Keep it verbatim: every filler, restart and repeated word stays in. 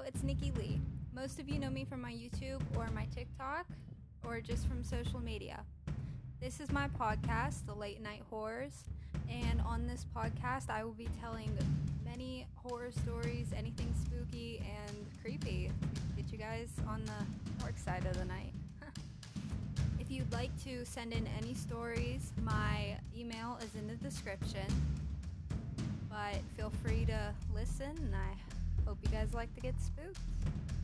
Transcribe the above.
it's Nikki Lee. Most of you know me from my YouTube or my TikTok or just from social media. This is my podcast, The Late Night Horrors, and on this podcast I will be telling many horror stories, anything spooky and creepy. Get you guys on the dark side of the night. If you'd like to send in any stories, my email is in the description. But feel free to listen, and I hope you guys like to get spooked.